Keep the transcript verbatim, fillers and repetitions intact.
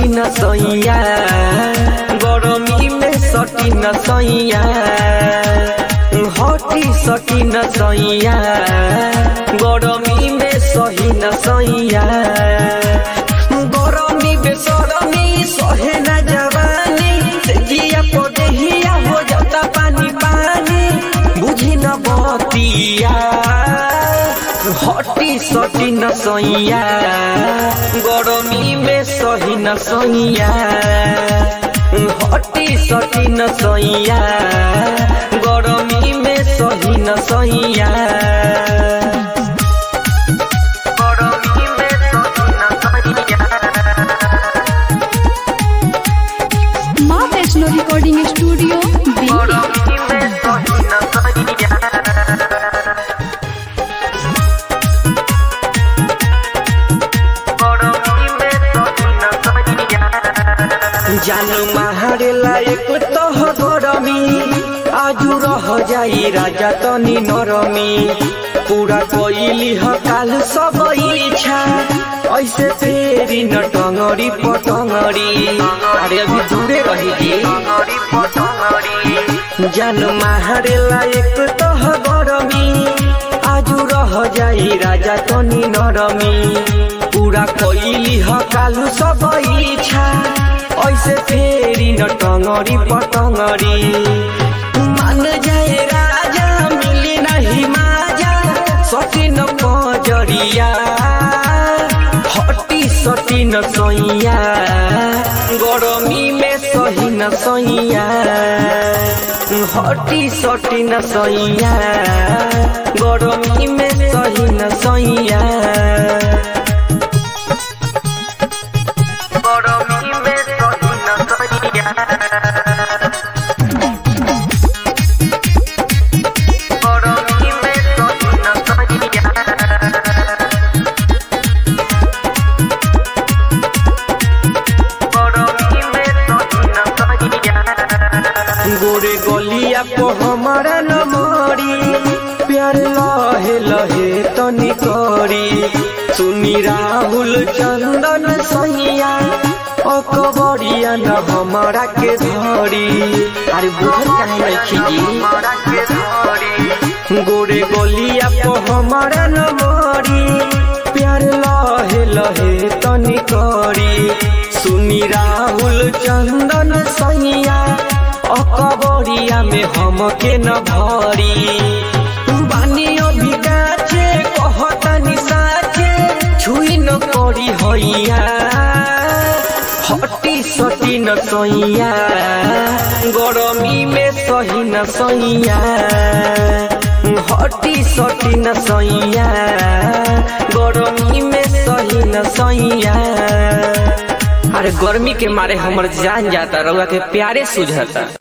न सैया, गरमी में सटी न सैया, हटी सटी न सैया, गरमी में सही न सैया, गरमी बेसरमी सहे न जवानी, जिया पदेहिया हो जाता पानी पानी, बुझी न बतिया, हटी सटी न सैया, गरमी में सही न सैया, हटी सटी न सैया, गरमी में सही न सैया, गरमी में सही न सैया। माँ वैष्णो रिकॉर्डिंग स्टूडियो दिल्ली। जान मारे लायक तह गरमी, आजू रह जाई राजा तनी नरमी, पूरा कोइली हकाल सब इच्छा, ऐसे फेरी न टंगड़ी पटंगड़ी, अरे अभी दूरे रही। जान मारे लायक तह गरमी, आजू रह जाई राजा तनी नरमी, पूरा कोइली हकाल सब इच्छा, ऐसे फेरी न टंगड़ी पटंगड़ी, मान जाए राजा मिली नहीं माजा, सटी न कजरिया, हटी सटी न सैया, गरमी में सही न सैया, हटी सटी न सैया, गरमी में सही न सैया, गरमी में सही न सैया, गरमी में सही न सैया, गरमी में सही न सैया, गोरे गलिया को हमारा न मरी, प्यार लहे लहे तनी करी, सुनी राहुल चंदन सैया, अकबरिया न हमारा के धरी, अरे बुझल काहे नहीं खिजी, गोरे गलिया को हमारा न मरी, प्यार लहे लहे तनी करी, सुनी राहुल चंदन सैया, अकबरिया में हम के न भरी, बानी अभी गाछे कहतनी साचे, छुई न करी हैया, हटी सटी न सैया, गरमी में सही न सैया, हटी सटी न सैया, गरमी में सही न सैया, अरे गर्मी के मारे हमर जान जाता, रउआ के प्यारे सुझाता।